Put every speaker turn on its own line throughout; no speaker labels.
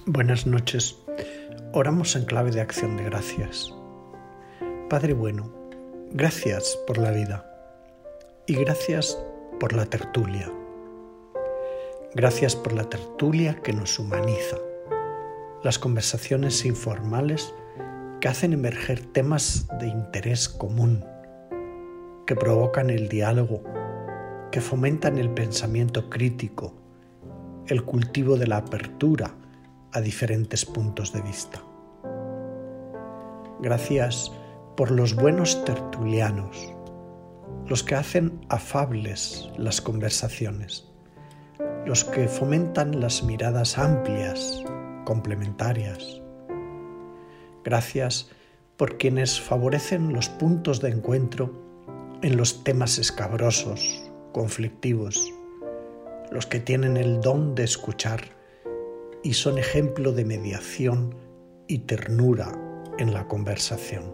Buenas noches. Oramos en clave de acción de gracias. Padre bueno, gracias por la vida y gracias por la tertulia. Gracias por la tertulia que nos humaniza, las conversaciones informales que hacen emerger temas de interés común, que provocan el diálogo, que fomentan el pensamiento crítico, el cultivo de la apertura a diferentes puntos de vista. Gracias por los buenos tertulianos, los que hacen afables las conversaciones, los que fomentan las miradas amplias, complementarias. Gracias por quienes favorecen los puntos de encuentro en los temas escabrosos, conflictivos, los que tienen el don de escuchar y son ejemplo de mediación y ternura en la conversación.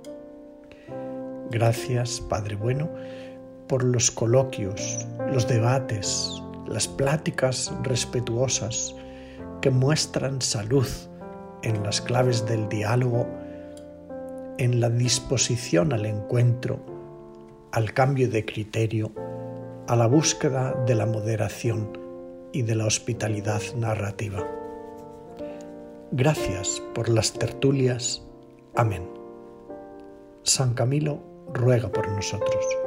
Gracias, Padre bueno, por los coloquios, los debates, las pláticas respetuosas que muestran salud en las claves del diálogo, en la disposición al encuentro, al cambio de criterio, a la búsqueda de la moderación y de la hospitalidad narrativa. Gracias por las tertulias. Amén. San Camilo ruega por nosotros.